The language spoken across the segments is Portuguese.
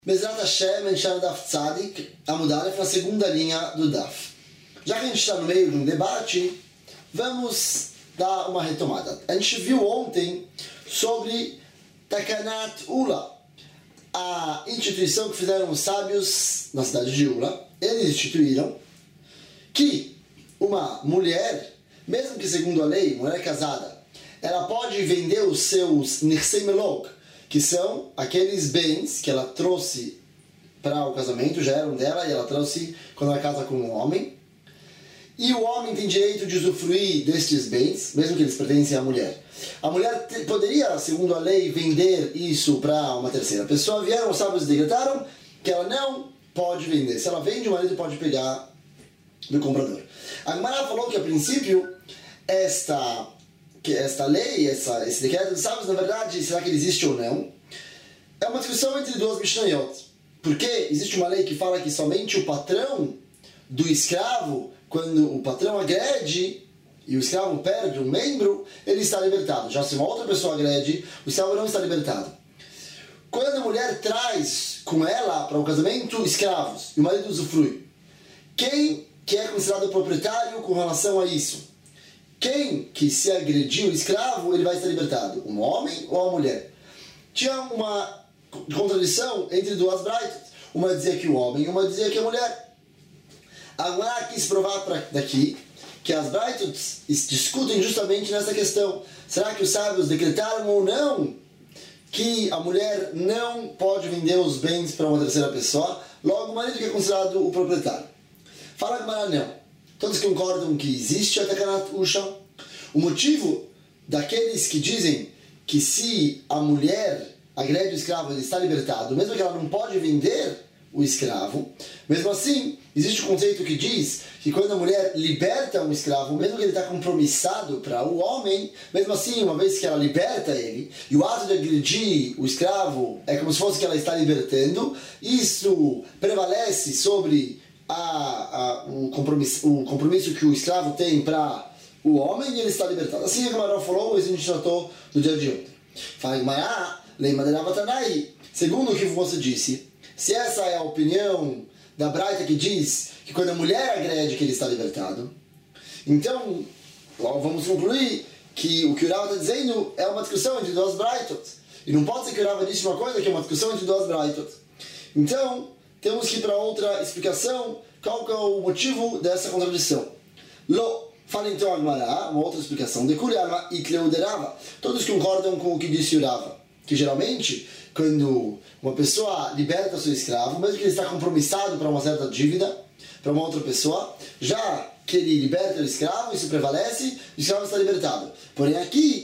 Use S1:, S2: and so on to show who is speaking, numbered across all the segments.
S1: Bezrat Hashem, a gente está no Daf Tzadik, Amud Aleph, na segunda linha do Daf. Já que a gente está no meio de um debate, vamos dar uma retomada. A gente viu ontem sobre Takanat Ula, a instituição que fizeram os sábios na cidade de Ula. Eles instituíram que uma mulher, mesmo que segundo a lei, mulher casada, ela pode vender os seus Nirsei Melok, que são aqueles bens que ela trouxe para o casamento, já eram dela, e ela trouxe quando ela casa com um homem. E o homem tem direito de usufruir destes bens, mesmo que eles pertencem à mulher. A mulher poderia, segundo a lei, vender isso para uma terceira pessoa. Vieram os sábios e decretaram que ela não pode vender. Se ela vende, o marido pode pegar do comprador. A Gemara falou que, a princípio, esta lei, esse decreto dos sábios, na verdade, será que ele existe ou não? É uma discussão entre duas Mishnayot. Porque existe uma lei que fala que somente o patrão do escravo, quando o patrão agrede e o escravo perde um membro, ele está libertado. Já se uma outra pessoa agrede, o escravo não está libertado. Quando a mulher traz com ela para o casamento escravos e o marido usufrui, quem que é considerado proprietário com relação a isso? Quem que se agrediu o escravo, ele vai ser libertado? Um homem ou a mulher? Tinha uma contradição entre duas braitas. Uma dizia que o homem e uma dizia que a mulher. Agora quis provar daqui que as braitas discutem justamente nessa questão. Será que os sábios decretaram ou não que a mulher não pode vender os bens para uma terceira pessoa? Logo, o marido que é considerado o proprietário. Fala que não. Todos concordam que existe a Takanat Usha. O motivo daqueles que dizem que se a mulher agrede o escravo, ele está libertado, mesmo que ela não pode vender o escravo, mesmo assim, existe um conceito que diz que quando a mulher liberta um escravo, mesmo que ele está compromissado para o homem, mesmo assim, uma vez que ela liberta ele, e o ato de agredir o escravo é como se fosse que ela está libertando, isso prevalece sobre o compromisso que o escravo tem para o homem, e ele está libertado. Assim a Gemara falou, isso a gente tratou no dia de ontem. Fala Gemara, lema de Ravatanai, segundo o que você disse, se essa é a opinião da Braita que diz que quando a mulher agrede que ele está libertado, então logo vamos concluir que o que o Rava está dizendo é uma discussão entre duas Braitot, e não pode ser que o Rava disse uma coisa que é uma discussão entre duas Braitot. Então temos que ir para outra explicação. Qual que é o motivo dessa contradição? Fala então a Gemara, uma outra explicação. Todos concordam com o que disse o Rava, que geralmente, quando uma pessoa liberta seu escravo, mesmo que ele está compromissado para uma certa dívida, para uma outra pessoa, já que ele liberta o escravo, isso prevalece, o escravo está libertado. Porém aqui,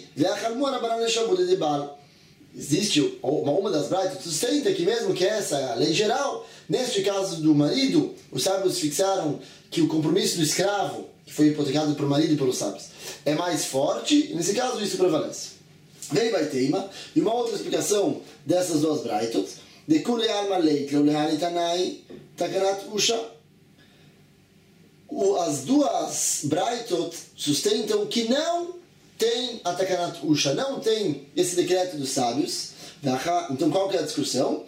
S1: existe uma das braitas que sustenta que mesmo que essa é a lei geral, neste caso do marido, os sábios fixaram que o compromisso do escravo, que foi hipotecado pelo marido e pelos sábios, é mais forte, e nesse caso isso prevalece. Vem vai teima, e uma outra explicação dessas duas braitas, de kule alma leit lehani tanai takanat usha. As duas braitot sustentam que não tem a Takanat Usha, não tem esse decreto dos sábios. Então qual que é a discussão?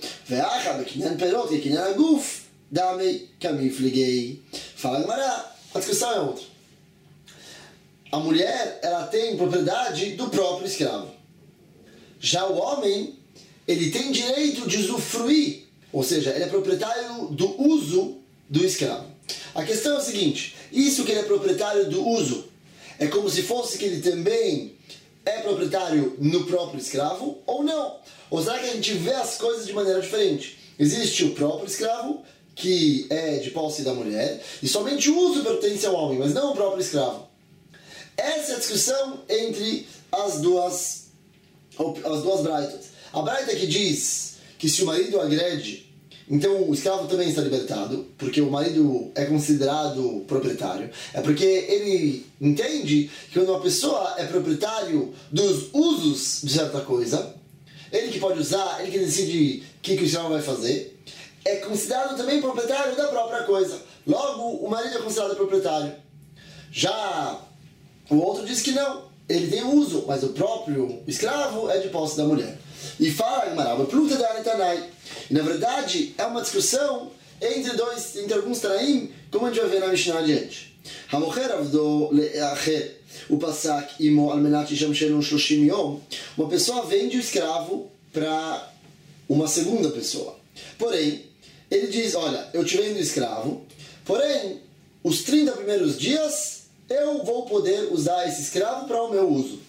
S1: Fala Gemara, a discussão é outra. A mulher, ela tem propriedade do próprio escravo. Já o homem, ele tem direito de usufruir, ou seja, ele é proprietário do uso do escravo. A questão é o seguinte, isso que ele é proprietário do uso, é como se fosse que ele também é proprietário no próprio escravo ou não? Ou será que a gente vê as coisas de maneira diferente? Existe o próprio escravo, que é de posse da mulher, e somente o uso pertence ao homem, mas não o próprio escravo. Essa é a discussão entre as duas braitas. A braita que diz que se o marido agrede, então o escravo também está libertado, porque o marido é considerado proprietário. É porque ele entende que quando uma pessoa é proprietário dos usos de certa coisa, ele que pode usar, ele que decide o que o escravo vai fazer, é considerado também proprietário da própria coisa. Logo, o marido é considerado proprietário. Já o outro diz que não, ele tem uso, mas o próprio escravo é de posse da mulher. E fala Agmará, Pluta da Anetanai. E na verdade é uma discussão entre alguns Tanaim, como a gente vai ver na Mishnah adiante. Hamocher avdo le'acher o pasak imo almenat yishamshenu 30 yom. Uma pessoa vende o escravo para uma segunda pessoa. Porém, ele diz, olha, eu te vendo escravo, porém, os 30 primeiros dias eu vou poder usar esse escravo para o meu uso.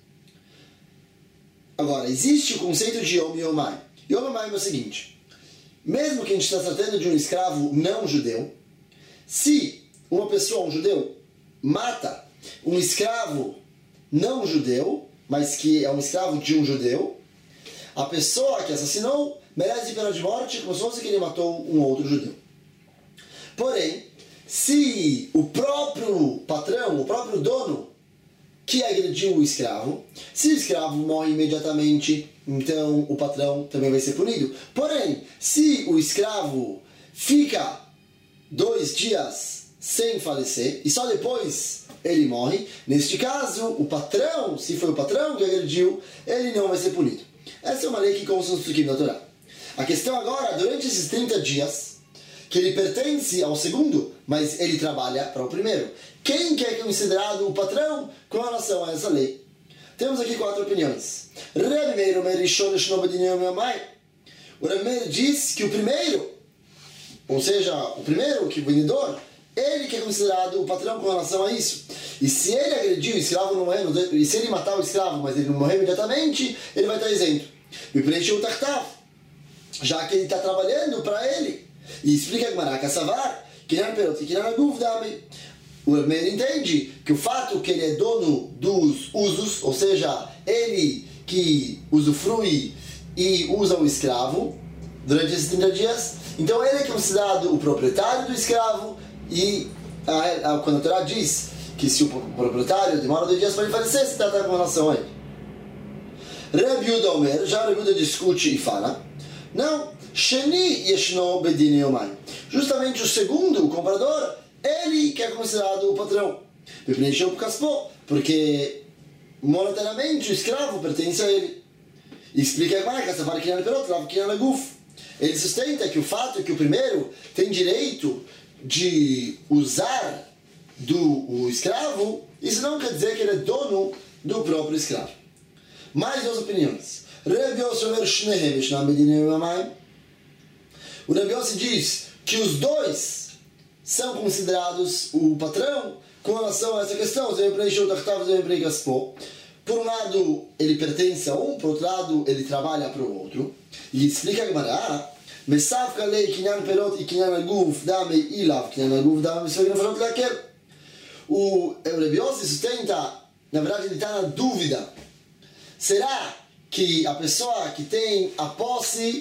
S1: Agora, existe o conceito de Yom Yomai. Yom Yomai é o seguinte, mesmo que a gente está tratando de um escravo não judeu, se uma pessoa, um judeu, mata um escravo não judeu, mas que é um escravo de um judeu, a pessoa que assassinou merece pena de morte como se fosse que ele matou um outro judeu. Porém, se o próprio patrão, o próprio dono que agrediu o escravo, se o escravo morre imediatamente, então o patrão também vai ser punido. Porém, se o escravo fica 2 dias sem falecer e só depois ele morre, neste caso, o patrão, se foi o patrão que agrediu, ele não vai ser punido. Essa é uma lei que consta no Psukim da Torá. A questão agora, durante esses 30 dias, que ele pertence ao segundo, mas ele trabalha para o primeiro. Quem que é considerado o patrão com relação a essa lei? Temos aqui 4 opiniões. Rebbe Meir Omer Rishon Yeshno Bedin Yom Yomai. O Rebbe Meir diz que o primeiro, ou seja, o primeiro, que o vendedor, ele que é considerado o patrão com relação a isso. E se ele agrediu o escravo não morreu, e se ele matar o escravo, mas ele não morreu imediatamente, ele vai estar isento. E preencheu o tartav, já que ele está trabalhando para ele. E explica Agmará Kassavar, que não é perot, que não é guvdame. O Meir entende que o fato que ele é dono dos usos, ou seja, ele que usufrui e usa o escravo durante esses 30 dias, então ele é considerado o proprietário do escravo. E quando a Torá diz que se o proprietário demora 2 dias para ele falecer, se trata com relação a ele. Rebbe Yehuda Omer, já Rebbe Yehuda discute e fala, não, Sheni Yeshno Bedin Yomai. Justamente o segundo, o comprador, ele que é considerado o patrão. Porque monetariamente o escravo pertence a ele. E explica agora que ele sustenta que o fato é que o primeiro tem direito de usar o escravo, isso não quer dizer que ele é dono do próprio escravo. Mais 2 opiniões. Rebbe Yossi Omer Shnehem Yeshna Bedin Yomai. O Rebbe Yossi diz que os 2 são considerados o patrão com relação a essa questão. Por um lado, ele pertence a um, por outro lado, ele trabalha para o outro. E explica a Gemara, o Rebbe Yossi sustenta, na verdade ele está na dúvida, será que a pessoa que tem a posse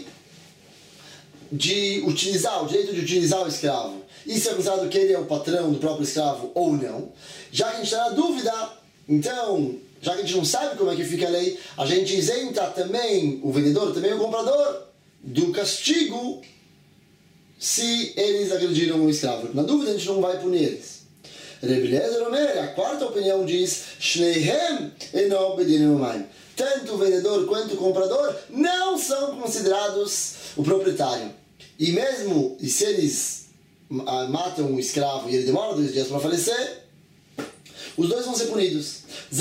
S1: de utilizar, o direito de utilizar o escravo, isso é considerado que ele é o patrão do próprio escravo ou não? Já que a gente está na dúvida, então, já que a gente não sabe como é que fica a lei, a gente isenta também o vendedor, também o comprador, do castigo se eles agrediram o escravo. Na dúvida, a gente não vai punir eles. Rebbe Eliezer Omer, a 4ª opinião diz, Shleihem eno bedin yomai. Tanto o vendedor quanto o comprador não são considerados o proprietário. E mesmo se eles matam o escravo e ele demora 2 dias para falecer, os 2 vão ser punidos.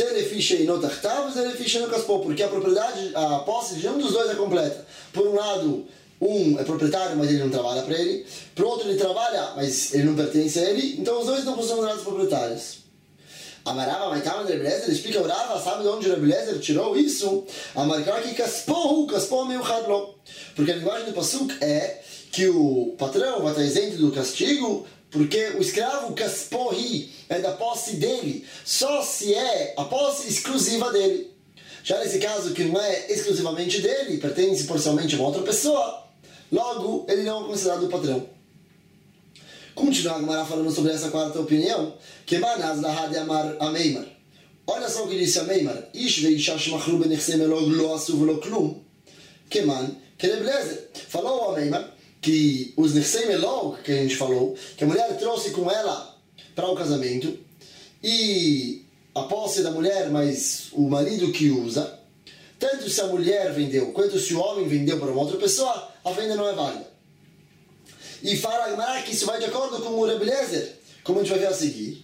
S1: Porque a propriedade, a posse de um dos 2 é completa. Por um lado, um é proprietário, mas ele não trabalha para ele. Por outro, ele trabalha, mas ele não pertence a ele. Então os 2 não são considerados proprietários. Amarava Maitama de Rebbe Eliezer, explica o Rava, sabe de onde o Rebbe Eliezer tirou isso? Amarcar que Kaspou meio hadlo. Porque a linguagem do Pasuk é que o patrão vai estar isento do castigo, porque o escravo Kaspohi é da posse dele, só se é a posse exclusiva dele. Já nesse caso, que não é exclusivamente dele, pertence parcialmente a uma outra pessoa, logo ele não é considerado o patrão. Continuar a Gemara falando sobre essa 4ª opinião, que Manaz Lahad Amar Ameimar. Olha só o que disse Ameimar. Ish veisha shmachru benechsem elog lo asu velo klum. Keman, que Rebbe Eliezer falou ao Ameimar que os nechsem elog, que a gente falou, que a mulher trouxe com ela para o casamento, e a posse da mulher, mas o marido que usa, tanto se a mulher vendeu quanto se o homem vendeu para uma outra pessoa, a venda não é válida. E fala a Gemara que isso vai de acordo com o Rebbe Eliezer, como a gente vai ver a seguir.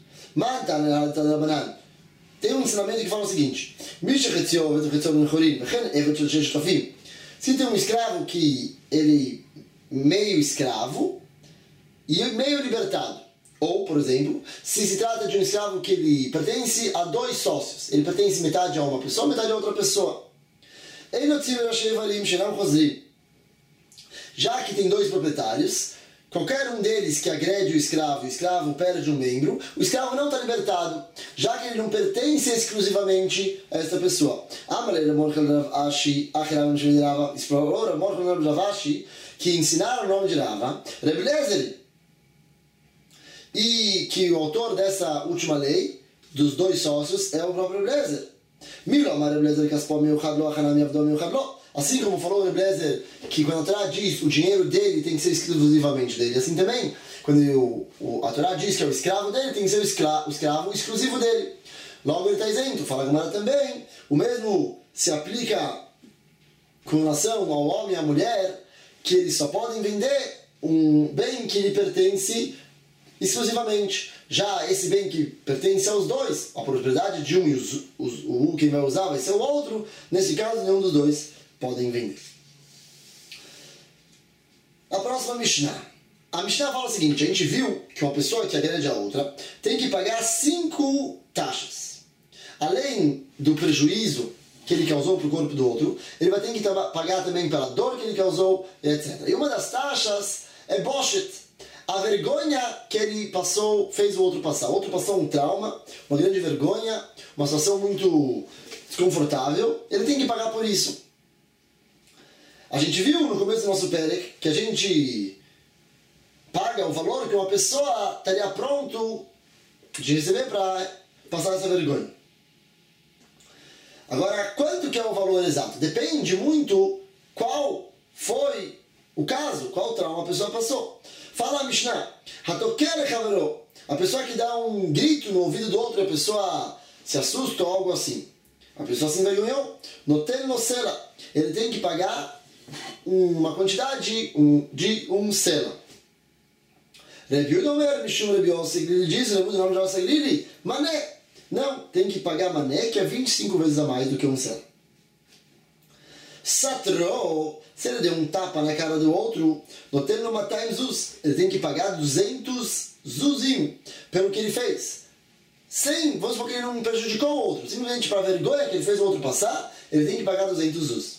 S1: Tem um ensinamento que fala o seguinte: se tem um escravo que ele meio escravo e meio libertado, ou, por exemplo, se trata de um escravo que ele pertence a dois sócios, ele pertence metade a uma pessoa, metade a outra pessoa. Já que tem dois proprietários, qualquer um deles que agrede o escravo perde um membro, o escravo não está libertado, já que ele não pertence exclusivamente a esta pessoa. Que ensinaram o nome de Rava, Rebbe Eliezer, e que o autor dessa última lei, dos dois sócios, é o próprio Rebbe Eliezer. Assim como falou o Rebbe Eliezer que quando a Torá diz o dinheiro dele tem que ser exclusivamente dele, assim também, quando a Torá diz que é o escravo dele, tem que ser o escravo exclusivo dele. Logo ele está isento. Fala a Gemara também, o mesmo se aplica com relação ao homem e à mulher, que eles só podem vender um bem que lhe pertence exclusivamente. Já esse bem que pertence aos dois, a propriedade de um e o que ele vai usar vai ser o outro, nesse caso nenhum dos dois podem vender. A próxima Mishnah. A Mishnah fala o seguinte: a gente viu que uma pessoa que agrede a outra tem que pagar 5 taxas. Além do prejuízo que ele causou para o corpo do outro, ele vai ter que pagar também pela dor que ele causou, etc. E uma das taxas é boshet, a vergonha que ele fez o outro passar. O outro passou um trauma, uma grande vergonha, uma situação muito desconfortável, ele tem que pagar por isso. A gente viu no começo do nosso Perek que a gente paga o valor que uma pessoa estaria pronto de receber para passar essa vergonha. Agora, quanto que é o valor exato? Depende muito qual foi o caso, qual trauma a pessoa passou. Fala a Mishnah, a pessoa que dá um grito no ouvido do outro, a pessoa se assusta ou algo assim. A pessoa se envergonhou, ele tem que pagar uma quantidade de um sela. Ele diz, mané. Não, tem que pagar mané, que é 25 vezes a mais do que um sela. Satro, se ele deu um tapa na cara do outro, ele tem que pagar 200 zuzim pelo que ele fez. Sem, vamos supor que ele não prejudicou o outro, simplesmente para a vergonha que ele fez o outro passar, ele tem que pagar 200 zuz.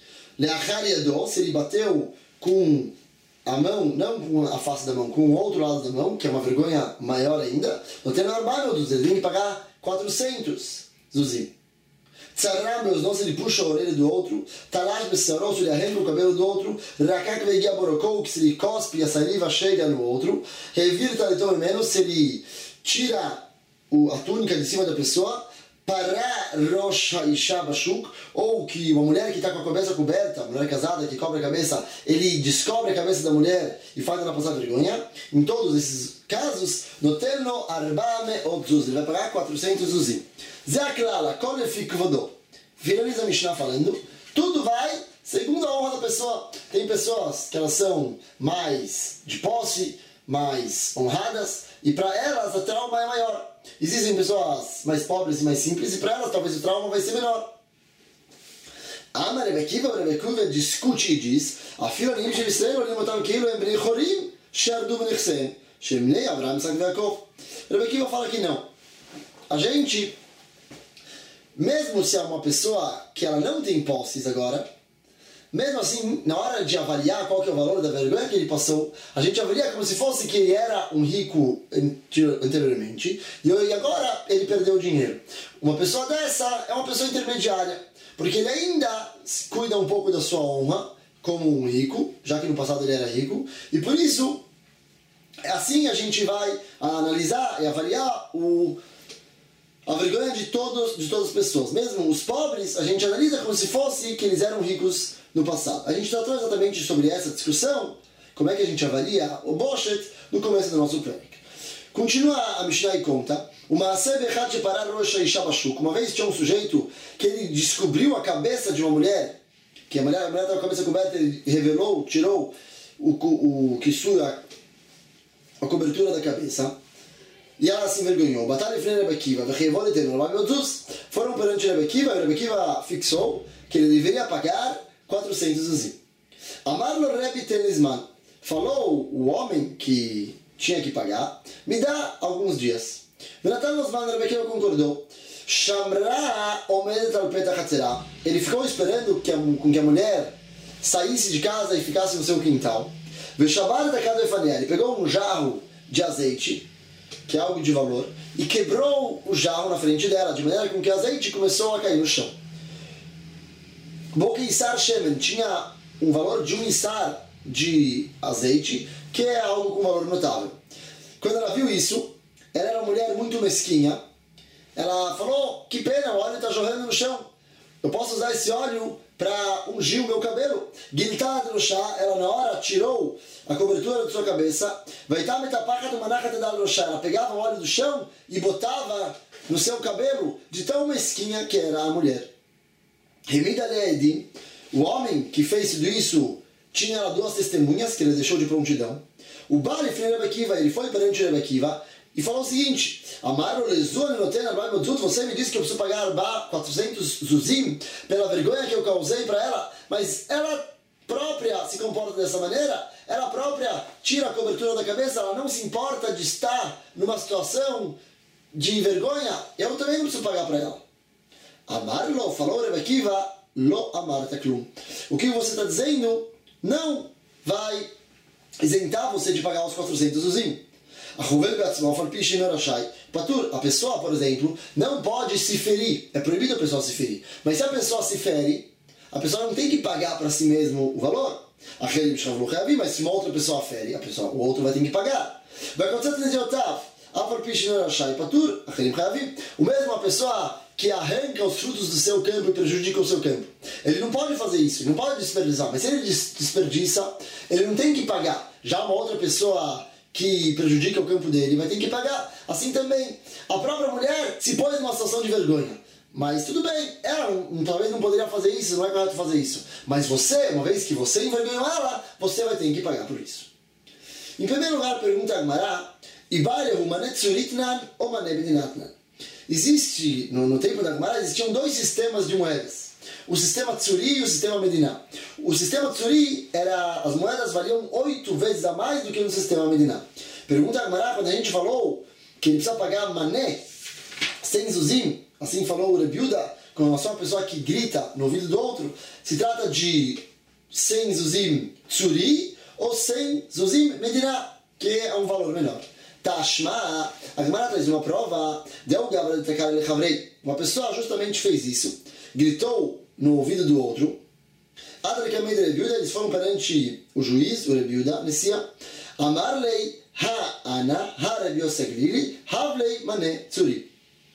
S1: Se ele bateu com a mão, não com a face da mão, com o outro lado da mão, que é uma vergonha maior ainda, ele tem que pagar 400 zuzim. Tzarram beozdon, se ele puxa a orelha do outro, talash besarot, se ele arranca o cabelo do outro, rakak vegia borokou, que se ele cospe e a saliva chega no outro, revir talitom menos, se ele tira a túnica de cima da pessoa, para rosh haisha bashuk, ou que uma mulher que está com a cabeça coberta, uma mulher casada que cobre a cabeça, ele descobre a cabeça da mulher e faz ela passar vergonha. Em todos esses casos, notelno arbame odzuz, ele vai pagar 400 zuzim. Zeaklala, kolefik kvodô. Finaliza a Mishnah falando, tudo vai segundo a honra da pessoa. Tem pessoas que elas são mais de posse, mais honradas, e para elas o trauma é maior. Existem pessoas mais pobres e mais simples, e para elas talvez o trauma vai ser menor. Ama Rebbe Akiva discute e diz: Afilonim shel Israel olim otam כאילו הם בני חורים שירדו בנכסיהם שהם בני אברהם יצחק ויעקב. Rebbe Akiva fala que não. A gente, mesmo se é uma pessoa que ela não tem posses agora, mesmo assim, na hora de avaliar qual que é o valor da vergonha que ele passou, a gente avalia como se fosse que ele era um rico anteriormente e agora ele perdeu o dinheiro. Uma pessoa dessa é uma pessoa intermediária, porque ele ainda cuida um pouco da sua honra como um rico, já que no passado ele era rico, e por isso, assim a gente vai analisar e avaliar a vergonha de todas as pessoas. Mesmo os pobres, a gente analisa como se fosse que eles eram ricos no passado. A gente tratou exatamente sobre essa discussão, como é que a gente avalia o Boshet, no começo do nosso Perek. Continua a Mishnah e conta Uma vez tinha um sujeito que ele descobriu a cabeça de uma mulher, que a mulher estava com a cabeça coberta, ele revelou, tirou o kissur, a cobertura da cabeça, e ela se envergonhou. Batalha em frente a Rebbe Akiva, foram perante Rebbe Akiva, e Rebbe Akiva fixou que ele deveria pagar 400 zuzim. Amarlo Rebbe Tenisman, falou o homem que tinha que pagar, me dá alguns dias. Venatan Osman, Rebbe Akiva concordou. Shamra omedet al petach hatzerah. Ele ficou esperando com que a mulher saísse de casa e ficasse no seu quintal. Veshabar da casa de ele pegou um jarro de azeite, que é algo de valor, e quebrou o jarro na frente dela, de maneira com que o azeite começou a cair no chão. Bokeisar Shemen tinha um valor de um isar de azeite, que é algo com valor notável. Quando ela viu isso, ela era uma mulher muito mesquinha. Ela falou, que pena, o óleo está jorrando no chão. Eu posso usar esse óleo para ungir o meu cabelo. Giltada no chá, ela na hora tirou a cobertura da sua cabeça. Ela pegava o óleo do chão e botava no seu cabelo, de tão mesquinha que era a mulher. O homem que fez tudo isso tinha duas testemunhas que ele deixou de prontidão. O Bali ele foi perante Rebbe Akiva e falou o seguinte: você me disse que eu preciso pagar 400 zuzim pela vergonha que eu causei para ela, mas ela própria se comporta dessa maneira, ela própria tira a cobertura da cabeça, ela não se importa de estar numa situação de vergonha, eu também não preciso pagar para ela. Amarlo, falou Rebbe Akiva, lo amarta klum. O que você está dizendo não vai isentar você de pagar os 400 zuzim. A pessoa, por exemplo, não pode se ferir. É proibido a pessoa se ferir. Mas se a pessoa se fere, a pessoa não tem que pagar para si mesmo o valor. Mas se uma outra pessoa fere, o outro vai ter que pagar. Vai acontecer o mesmo a pessoa que arranca os frutos do seu campo e prejudica o seu campo. Ele não pode fazer isso, ele não pode desperdiçar. Mas se ele desperdiça, ele não tem que pagar. Já uma outra pessoa que prejudica o campo dele vai ter que pagar. Assim também, a própria mulher se pôs numa situação de vergonha. Mas tudo bem, ela talvez não poderia fazer isso, não é correto fazer isso. Mas você, uma vez que você envergonhou ela, você vai ter que pagar por isso. Em primeiro lugar, pergunta a Gemara: existe, no tempo da Gemara, existiam dois sistemas de moedas. O sistema Tzuri e o sistema Mediná. O sistema Tzuri, as moedas valiam 8 vezes a mais do que no sistema Mediná. Pergunta a Gemara, quando a gente falou que ele precisa pagar mané, 100 zuzim, assim falou o Rebbe Yuda, com relação a uma pessoa que grita no ouvido do outro, se trata de 100 zuzim Tzuri ou 100 zuzim Mediná, que é um valor menor. Tashma, a Gemara traz uma prova, uma pessoa justamente fez isso, gritou no ouvido do outro. Eles foram perante o juiz, o Rebbe Yuda, Messia, Amarlei ha-ana ha-Rebbe Yosef Glili havlei mané tzuri.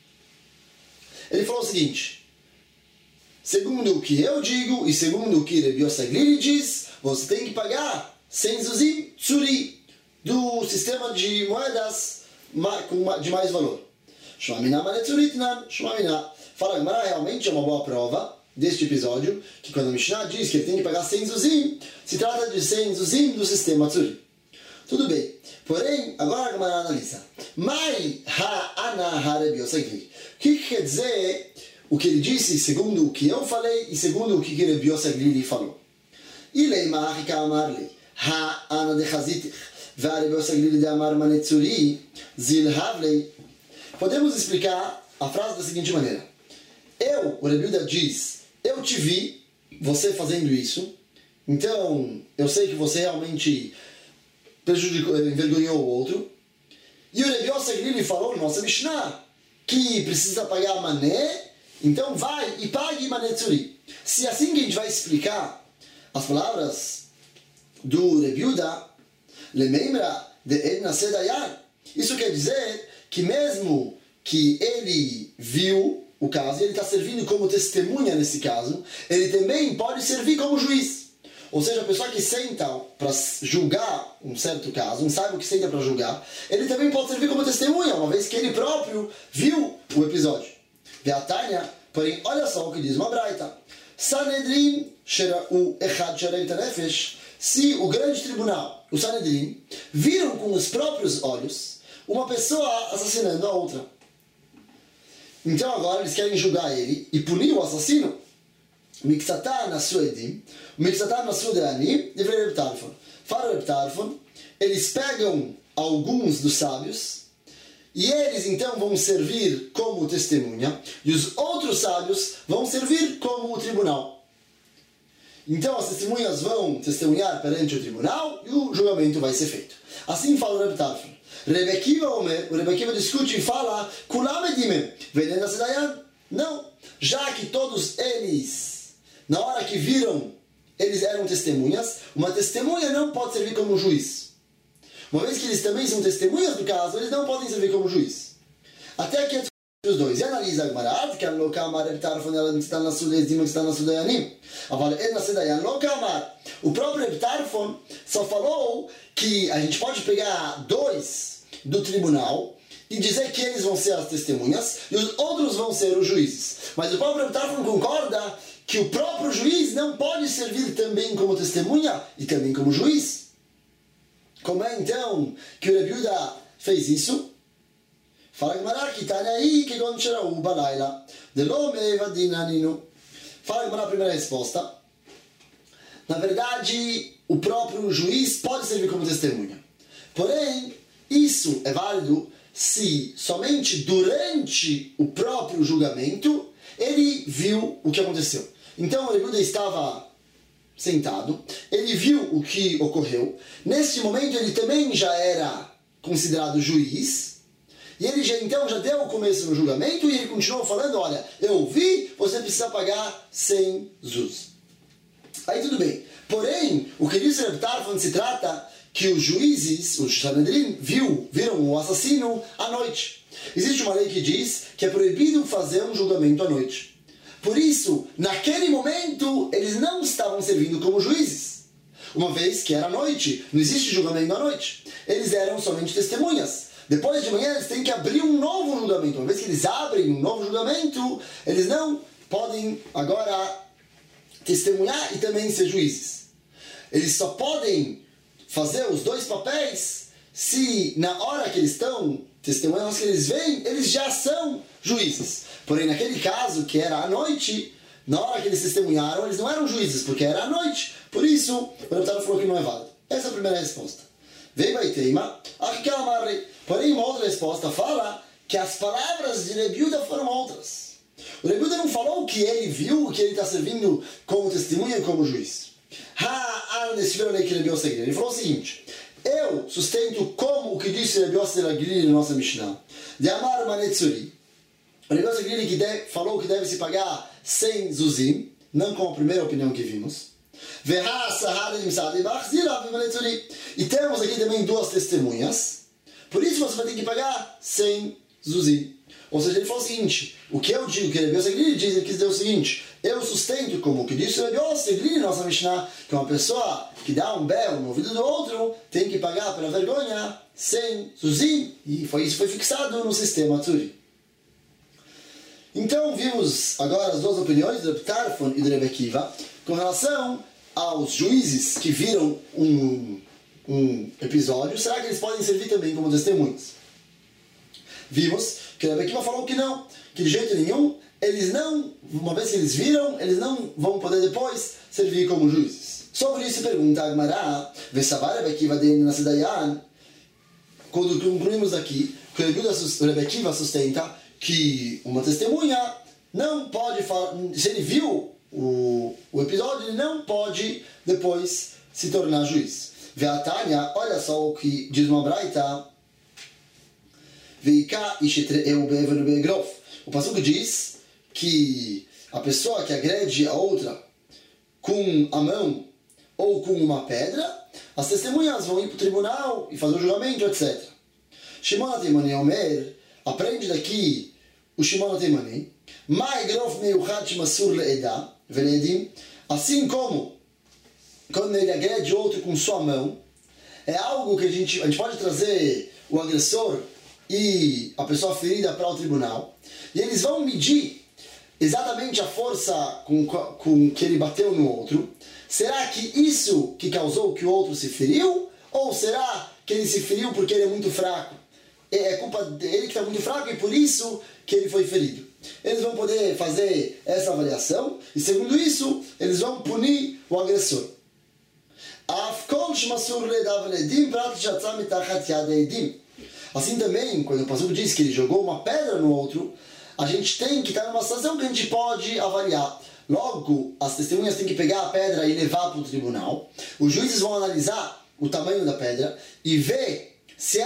S1: Ele falou o seguinte: segundo o que eu digo e segundo o que Rebbe Yosef Glili diz, você tem que pagar 100 zuzim tzuri do sistema de moedas de mais valor. Shmamina mané tzuritnan, shmamina. Fala, Gemara, realmente é uma boa prova deste episódio, que quando a Mishnah diz que ele tem que pagar 100 zuzim, se trata de 100 zuzim do sistema Tzuri. Tudo bem. Porém, agora a Gemara analisa. Mai ha-ana ha-Rebbe Yosef Glili. O que quer dizer o que ele disse segundo o que eu falei e segundo o que Rebbe Yosef Glili falou? Ilei ma'achika amarli ha-ana de chazitich va-Rebbe Yosef Glili de amar mané tzuri zil havlei. Podemos explicar a frase da seguinte maneira: o Rebbe Yuda diz, eu te vi você fazendo isso, então eu sei que você realmente envergonhou o outro. E o Rebbe Yosef Glili falou, nossa Mishnah, que precisa pagar mané, então vai e pague mané tzuri. Se é assim que a gente vai explicar as palavras do Rebbe Yuda, lemeimra de Edna Sedayan, isso quer dizer que mesmo que ele viu o caso, ele está servindo como testemunha nesse caso, ele também pode servir como juiz. ou seja, a pessoa que senta para julgar um certo caso, um sábio que senta para julgar, ele também pode servir como testemunha, uma vez que ele próprio viu o episódio. Ve'atanya, porém, olha só o que diz uma braita. Sanedrin, o Echad Shareit Nefesh, se o grande tribunal, o Sanedrin, viram com os próprios olhos uma pessoa assassinando a outra. Então agora eles querem julgar ele e punir o assassino. Miktsatá na sua edim, Miktsatá na sua deanim, e vem Reb Tarfon. Fala Reb Tarfon, eles pegam alguns dos sábios e eles então vão servir como testemunha e os outros sábios vão servir como o tribunal. Então as testemunhas vão testemunhar perante o tribunal e o julgamento vai ser feito. Assim fala o Reb Tarfon. Reb Akiva Omer, o Reb Akiva discute e fala Kulam edimem, venendo a Sedayan. Não, já que todos eles, na hora que viram, eles eram testemunhas, uma testemunha não pode servir como juiz. Uma vez que eles também são testemunhas do caso, eles não podem servir como juiz. Até aqui os dois. E analisa a Gemara, que no Kamar Reb Tarfon ela está na Sudeyanim, que está na Sudeyanim. Agora, ele na Sedayan, no Kamar. O próprio Reb Tarfon só falou que a gente pode pegar dois do tribunal e dizer que eles vão ser as testemunhas e os outros vão ser os juízes. Mas o próprio Reb Tarfon concorda que o próprio juiz não pode servir também como testemunha e também como juiz. Como é então que o Reb Yehuda fez isso? Fala Gemara que está aí que quando será o balaila de l'ome vadinanino. Fala Gemara a primeira resposta. Na verdade, o próprio juiz pode servir como testemunha. Porém, isso é válido se somente durante o próprio julgamento ele viu o que aconteceu. Então, o Reb Yehuda estava sentado, ele viu o que ocorreu. Neste momento, ele também já era considerado juiz, e ele já deu o começo no julgamento, e ele continuou falando, olha, eu vi, você precisa pagar 100 zuz. Aí tudo bem. Porém, o que diz Reb Tarfon se trata que os juízes, os Sanedrin, viram o assassino à noite. Existe uma lei que diz que é proibido fazer um julgamento à noite. Por isso, naquele momento, eles não estavam servindo como juízes. Uma vez que era noite, não existe julgamento à noite. Eles eram somente testemunhas. Depois de manhã, eles têm que abrir um novo julgamento. Uma vez que eles abrem um novo julgamento, eles não podem agora testemunhar e também ser juízes. Eles só podem fazer os dois papéis se na hora que eles estão testemunhando, que eles veem, eles já são juízes. Porém, naquele caso, que era à noite, na hora que eles testemunharam, eles não eram juízes, porque era à noite. Por isso, o Reb Tarfon falou que não é válido. Essa é a primeira resposta. Veio vai teima, porém, uma outra resposta fala que as palavras de Reb Yehuda foram outras. O Reb Yehuda não falou que ele viu, que ele está servindo como testemunha e como juiz. Ele falou o seguinte: eu sustento como o que disse Reb Yossi Lagli na nossa Mishnah. De Amar Manetzuri. O Reb Yossi Lagli que falou que deve se pagar 100 zuzim, não como a primeira opinião que vimos. E temos aqui também duas testemunhas. Por isso você vai ter que pagar 100 zuzim. Ou seja, ele falou o seguinte: o que eu digo que Reb Yossi Lagli diz, ele quis dizer o seguinte: eu sustento como o que disse Reb Yossi Lagli na nossa Mishnah, que uma pessoa que dá um belo no ouvido do outro tem que pagar pela vergonha 100 zuzim. E isso foi fixado no sistema Tzuri. Então vimos agora as duas opiniões do Reb Tarfon e do Reb Akiva com relação aos juízes que viram um episódio. Será que eles podem servir também como testemunhas? Vimos que o Reb Akiva falou que não, que de jeito nenhum, eles não, uma vez que eles viram, eles não vão poder depois servir como juízes. Sobre isso pergunta a Gemara, Vesavar Reb Akiva de Nasidayan, quando concluímos aqui, que o Reb Akiva sustenta que uma testemunha não pode falar, se ele viu o episódio, ele não pode depois se tornar juiz. Veatanya, olha só o que diz uma braita. O passuco diz que a pessoa que agrede a outra com a mão ou com uma pedra, as testemunhas vão ir para o tribunal e fazer o julgamento, etc. Shimon HaTeimani Omer aprende daqui o Shimon HaTeimani, assim como quando ele agrede outro com sua mão, é algo que a gente pode trazer o agressor e a pessoa ferida para o tribunal, e eles vão medir exatamente a força com que ele bateu no outro. Será que isso que causou que o outro se feriu? Ou será que ele se feriu porque ele é muito fraco? É culpa dele que está muito fraco e por isso que ele foi ferido. Eles vão poder fazer essa avaliação e, segundo isso, eles vão punir o agressor. Assim também, quando o pastor diz que ele jogou uma pedra no outro, a gente tem que estar numa situação que a gente pode avaliar. Logo, as testemunhas têm que pegar a pedra e levar para o tribunal. Os juízes vão analisar o tamanho da pedra e ver se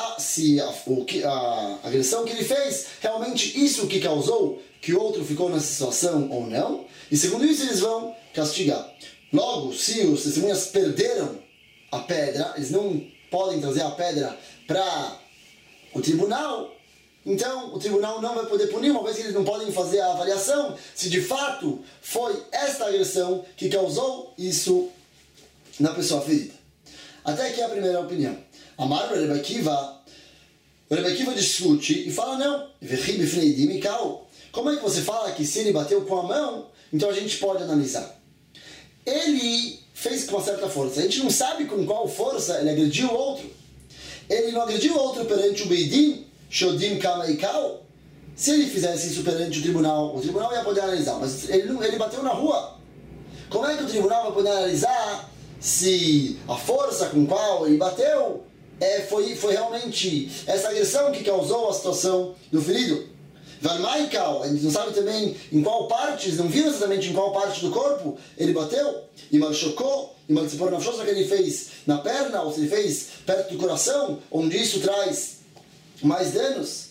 S1: a agressão que ele fez realmente isso que causou que o outro ficou nessa situação ou não. E segundo isso, eles vão castigar. Logo, se os testemunhas perderam a pedra, eles não podem trazer a pedra para o tribunal, então o tribunal não vai poder punir, uma vez que eles não podem fazer a avaliação se de fato foi esta agressão que causou isso na pessoa ferida. Até aqui a primeira opinião. Amar o Rebbe Akiva discute e fala, não, como é que você fala que se ele bateu com a mão, então a gente pode analisar? Ele fez com uma certa força, a gente não sabe com qual força ele agrediu o outro. Ele não agrediu o outro perante o Beidin, Shodim Kamaikal. Se ele fizesse isso perante o tribunal ia poder analisar, mas ele bateu na rua. Como é que o tribunal vai poder analisar se a força com qual ele bateu foi realmente essa agressão que causou a situação do ferido? Valmaikal, a gente não sabe também em qual parte, eles não viram exatamente em qual parte do corpo ele bateu. E mal chocou, e mal se na força que ele fez na perna, ou se ele fez perto do coração, onde isso traz mais danos.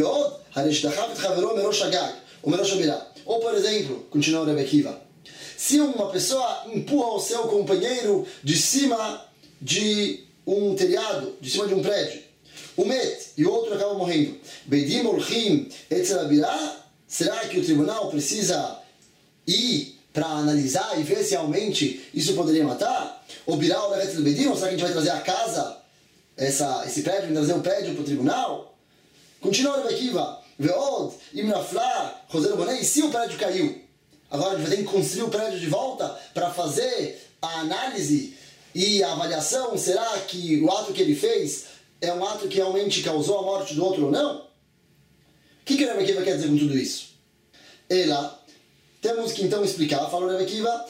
S1: Ou, por exemplo, continua o Rebbe Akiva, se uma pessoa empurra o seu companheiro de cima de um telhado, de cima de um prédio, o met e o outro acaba morrendo, Beidim Olchim Etzel Abirá, será que o tribunal precisa ir para analisar e ver se realmente isso poderia matar? Ou Birá ou Etzel Beidim, ou será que a gente vai trazer a casa, esse prédio, trazer o prédio para o tribunal? Continua o Rebbe Akiva, Veod, Imnaflá, Roser Boné, e se o prédio caiu? Agora a gente vai ter que construir o prédio de volta para fazer a análise e a avaliação. Será que o ato que ele fez é um ato que realmente causou a morte do outro ou não? O que o Rebbe Akiva quer dizer com tudo isso? Temos que então explicar, fala o Rebbe Akiva,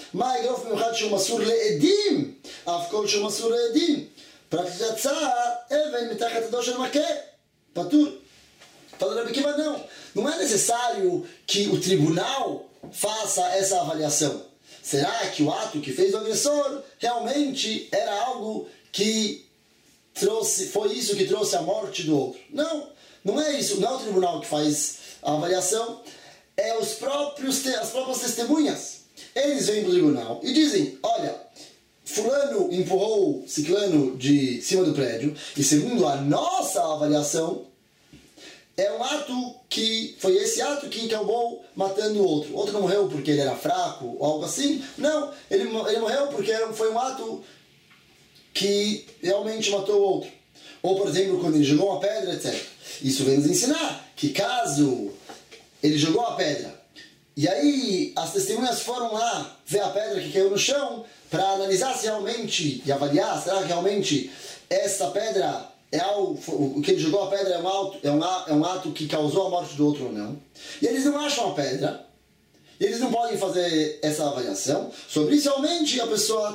S1: fala o Rebbe Akiva, não é necessário que o tribunal faça essa avaliação. Será que o ato que fez o agressor realmente era algo que foi isso que trouxe a morte do outro? Não é isso, não é o tribunal que faz a avaliação, é as próprias testemunhas. Eles vêm para o tribunal e dizem, olha, fulano empurrou ciclano de cima do prédio, e segundo a nossa avaliação, é um ato que foi esse ato que acabou matando o outro. O outro não morreu porque ele era fraco ou algo assim. Não, ele morreu porque foi um ato que realmente matou o outro. Ou, por exemplo, quando ele jogou uma pedra, etc. Isso vem nos ensinar que caso ele jogou a pedra e aí as testemunhas foram lá ver a pedra que caiu no chão para analisar se realmente e avaliar, será que realmente essa pedra o que ele jogou a pedra é um ato que causou a morte do outro ou não. E eles não acham a pedra, e eles não podem fazer essa avaliação. Sobre isso, realmente, a pessoa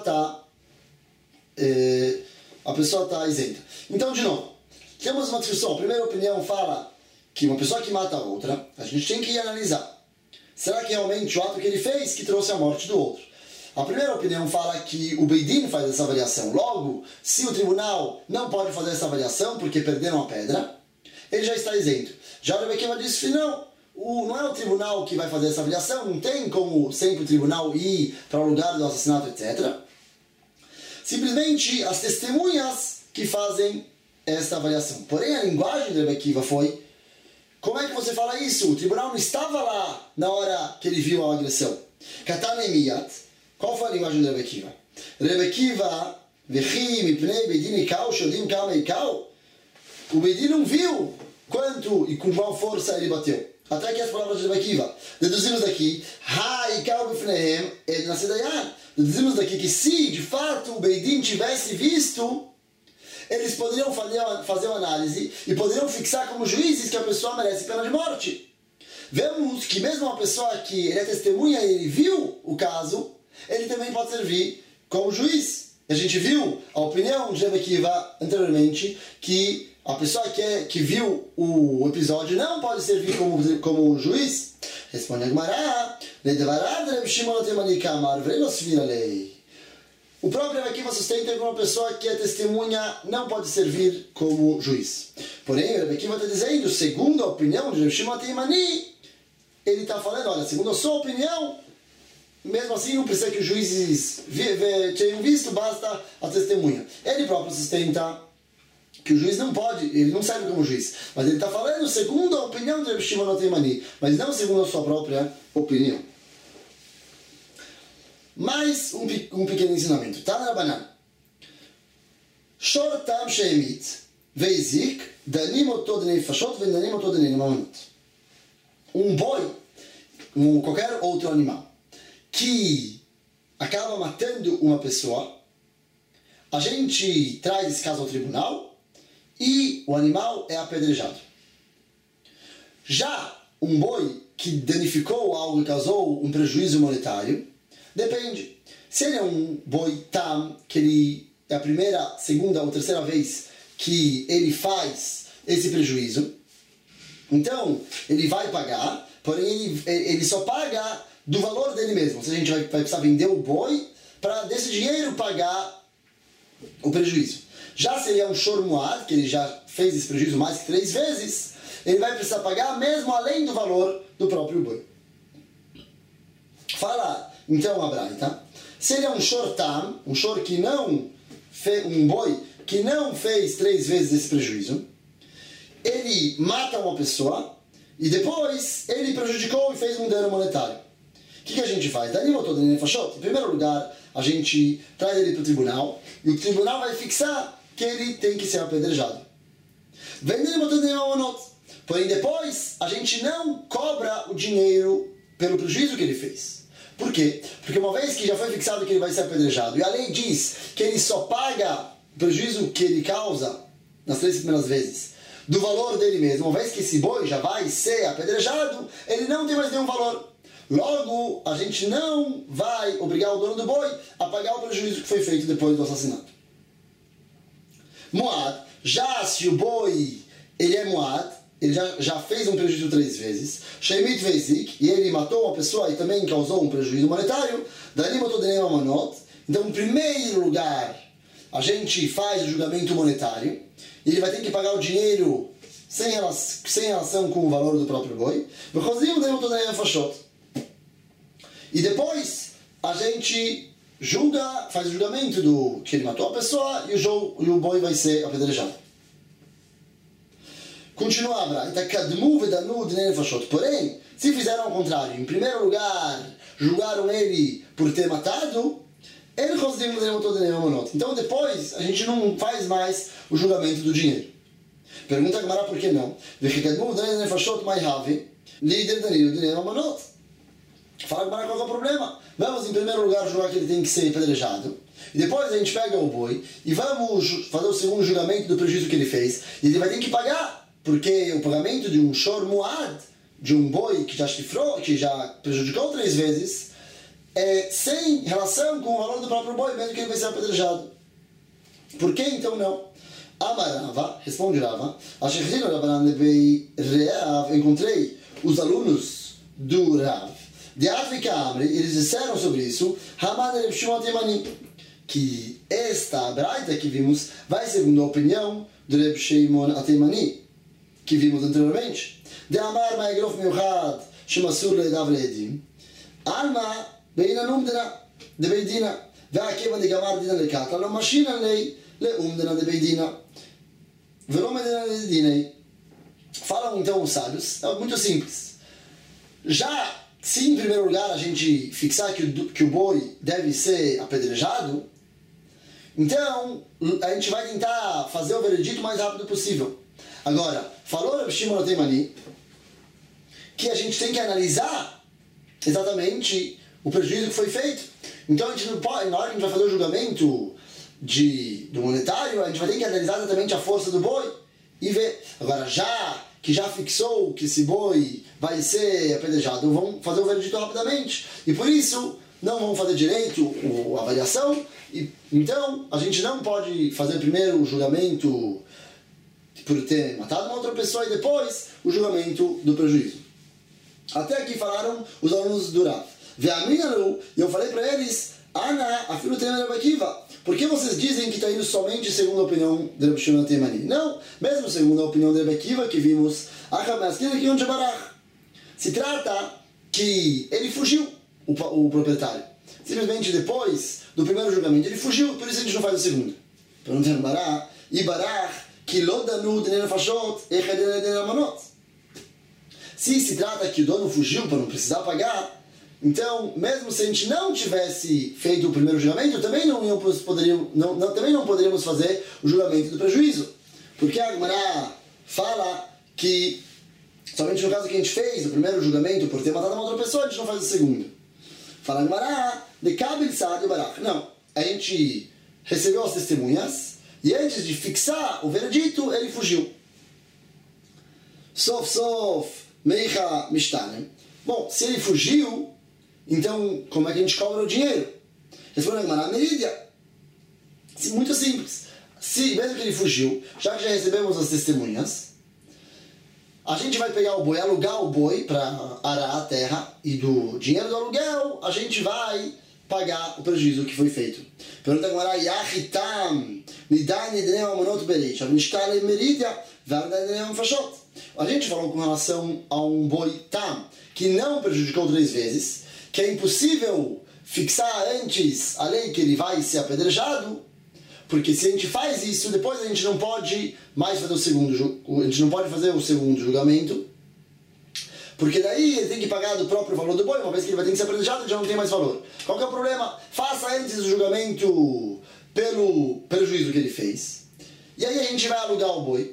S1: está isenta. Então, de novo, temos uma discussão. A primeira opinião fala que uma pessoa que mata a outra, a gente tem que analisar. Será que realmente o ato que ele fez que trouxe a morte do outro? A primeira opinião fala que o Beidin faz essa avaliação. Logo, se o tribunal não pode fazer essa avaliação porque perderam a pedra, ele já está isento. Já o Rebbe Akiva disse que não é o tribunal que vai fazer essa avaliação, não tem como sempre o tribunal ir para o lugar do assassinato, etc. Simplesmente as testemunhas que fazem essa avaliação. Porém, a linguagem do Rebbe Akiva foi: como é que você fala isso? O tribunal não estava lá na hora que ele viu a agressão. Katan Emiyat. Qual foi a linguagem do Rebbe Akiva? Rebbe Kiva, Vechi, Mipnei, Beidin Ikau, Shodim Kama Ikau. O Beidin não viu quanto e com qual força ele bateu. Até que as palavras de Rebbe Kiva. Deduzimos daqui, Ha Ikau Bifnehem, Ed Nasedayan. Deduzimos daqui que se de fato o Beidin tivesse visto, eles poderiam fazer uma análise e poderiam fixar como juízes que a pessoa merece pena de morte. Vemos que mesmo uma pessoa que ele é testemunha e ele viu o caso, ele também pode servir como juiz. A gente viu a opinião de Rebbe Kiva anteriormente, que a pessoa que viu o episódio não pode servir como juiz. Responde a Gemara, o próprio Rebbe Kiva sustenta que uma pessoa que é testemunha não pode servir como juiz. Porém, o Rebbe Kiva está dizendo, segundo a opinião de Reb Shimon Teimani, ele está falando, olha, segundo a sua opinião, mesmo assim não precisa que os juízes tenham visto, basta a testemunha. Ele próprio sustenta que o juiz não pode, ele não serve como juiz. Mas ele está falando segundo a opinião de Reb Shimon Teimani, mas não segundo a sua própria opinião. Mais um pequeno ensinamento. Tá na banana. Shor tam sheimit veizik danim oto denei fashot vedanim oto denei mamanot. Um boi, qualquer outro animal, que acaba matando uma pessoa, a gente traz esse caso ao tribunal e o animal é apedrejado. Já um boi que danificou algo e causou um prejuízo monetário, depende. Se ele é um boi tam, que ele é a primeira, segunda ou terceira vez que ele faz esse prejuízo, então ele vai pagar, porém ele só paga do valor dele mesmo. Ou seja, a gente vai precisar vender o boi para desse dinheiro pagar o prejuízo. Já se ele é um shor muad, que ele já fez esse prejuízo mais que 3 vezes, ele vai precisar pagar mesmo além do valor do próprio boi. Fala então a braita, se ele é um shor tam, um shor que não um boi que não fez 3 vezes esse prejuízo, ele mata uma pessoa e depois ele prejudicou e fez um dano monetário. O que a gente faz? Em primeiro lugar, a gente traz ele para o tribunal e o tribunal vai fixar que ele tem que ser apedrejado. Porém, depois a gente não cobra o dinheiro pelo prejuízo que ele fez. Por quê? Porque uma vez que já foi fixado que ele vai ser apedrejado e a lei diz que ele só paga o prejuízo que ele causa nas 3 primeiras vezes do valor dele mesmo, uma vez que esse boi já vai ser apedrejado, ele não tem mais nenhum valor. Logo, a gente não vai obrigar o dono do boi a pagar o prejuízo que foi feito depois do assassinato. Muad, já se o boi ele é muad, ele já fez um prejuízo 3 vezes, Shemit Veizik, e ele matou uma pessoa e também causou um prejuízo monetário, Dalim Otodenem Amanot. Então, em primeiro lugar, a gente faz o julgamento monetário, e ele vai ter que pagar o dinheiro sem relação com o valor do próprio boi. E depois, a gente faz o julgamento do que ele matou a pessoa e o boi vai ser apedrejado. Continua a braita, porém, se fizeram ao contrário, em primeiro lugar, julgaram ele por ter matado, então depois a gente não faz mais o julgamento do dinheiro. Pergunta a Gemara por que não? Fala a Gemara qual é o problema. Vamos em primeiro lugar julgar que ele tem que ser apedrejado. E depois a gente pega o boi e vamos fazer o segundo julgamento do prejuízo que ele fez. E ele vai ter que pagar. Porque o pagamento de um shor muad, de um boi que já chifrou, que já prejudicou 3 vezes, é sem relação com o valor do próprio boi, mesmo que ele vai ser apedrejado. Por que então não? Amarava, responde Rava, encontrei os alunos do Rav, de África Amre, eles disseram sobre isso, que esta braita que vimos vai segundo a opinião do Reb Shimon Ateimani, que vimos anteriormente. De Amar Ma'egrof Meuchad, Shemasur Le'edav Le'edim, Alma Beina Numdena de Beidina, Ve'akeva de Gamar Dina Lekata, Lo Mashina Le'umdena de Beidina, Ve'lo Medina de Dinei. Falam então os sábios, é muito simples. Já se em primeiro lugar a gente fixar que o boi deve ser apedrejado, então a gente vai tentar fazer o veredito o mais rápido possível. Agora, falou Rav Shimon Teimani que a gente tem que analisar exatamente o prejuízo que foi feito. Então a gente não pode, na hora que a gente vai fazer o julgamento do monetário, a gente vai ter que analisar exatamente a força do boi e ver. Agora, já fixou que esse boi vai ser apedrejado, vão fazer o veredito rapidamente. E por isso, não vão fazer direito a avaliação. Então, a gente não pode fazer primeiro o julgamento por ter matado uma outra pessoa e depois o julgamento do prejuízo. Até aqui falaram os alunos do Rav. E eu falei para eles, Ana, afilo tem Rav Akiva. Por que vocês dizem que está indo somente segundo a opinião de Rav Shimon Teimani? Não, mesmo segundo a opinião de Rav Akiva, que vimos, se trata que ele fugiu, o proprietário. Simplesmente depois do primeiro julgamento ele fugiu, por isso a gente não faz o segundo. Pergunta no Bará, se se trata que o dono fugiu para não precisar pagar, então, mesmo se a gente não tivesse feito o primeiro julgamento, também não poderíamos fazer o julgamento do prejuízo. Porque a Gemara fala que somente no caso que a gente fez o primeiro julgamento por ter matado uma outra pessoa, a gente não faz o segundo. Fala a Gemara, de Kabil Saad e Barach. Não, a gente recebeu as testemunhas e antes de fixar o veredito, ele fugiu. Sof, Meicha Mishtanem. Bom, se ele fugiu, então, como é que a gente cobra o dinheiro? Responde a Gemara, Merídia. Muito simples. Mesmo que ele fugiu, já que já recebemos as testemunhas, a gente vai pegar o boi, alugar o boi para arar a terra, e do dinheiro do aluguel, a gente vai pagar o prejuízo que foi feito. Pergunta a Gemara, Yachitam, Nidani Dnem Amonot Bereit, Avnishkale Merídia, Vardai Dnem Fashot. A gente falou com relação a um boi tam, que não prejudicou 3 vezes, que é impossível fixar antes a lei que ele vai ser apedrejado, porque se a gente faz isso, depois a gente não pode mais fazer a gente não pode fazer o segundo julgamento, porque daí ele tem que pagar do próprio valor do boi, uma vez que ele vai ter que ser apedrejado, já não tem mais valor. Qual que é o problema? Faça antes o julgamento pelo prejuízo que ele fez, e aí a gente vai alugar o boi,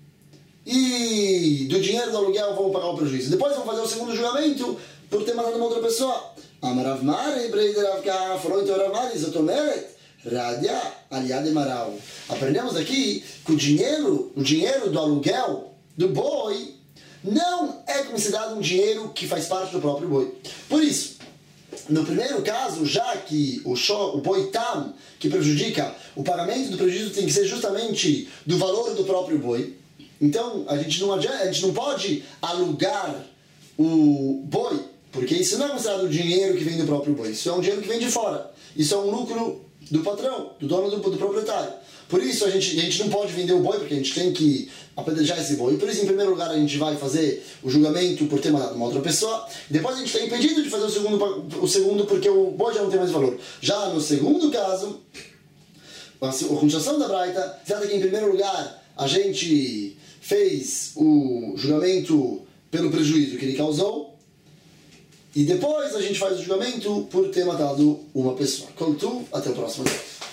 S1: e do dinheiro do aluguel vamos pagar o prejuízo. Depois vamos fazer o segundo julgamento por ter matado uma outra pessoa. Amarav Mari, Breider Avka, falou então Rav Mari, Zotomeret, Radia, Aliade Maral. Aprendemos aqui que o dinheiro do aluguel do boi não é considerado um dinheiro que faz parte do próprio boi. Por isso, no primeiro caso, já que o boi tam, que prejudica, o pagamento do prejuízo tem que ser justamente do valor do próprio boi. Então, a gente não pode alugar o boi, porque isso não é considerado o dinheiro que vem do próprio boi. Isso é um dinheiro que vem de fora. Isso é um lucro do patrão, do dono do proprietário. Por isso, a gente não pode vender o boi, porque a gente tem que apedrejar esse boi. Por isso, em primeiro lugar, a gente vai fazer o julgamento por ter matado uma outra pessoa. Depois, a gente está impedido de fazer o segundo porque o boi já não tem mais valor. Já no segundo caso, a continuação da Braita, trata que, em primeiro lugar, a gente fez o julgamento pelo prejuízo que ele causou, e depois a gente faz o julgamento por ter matado uma pessoa. Até o próximo dia.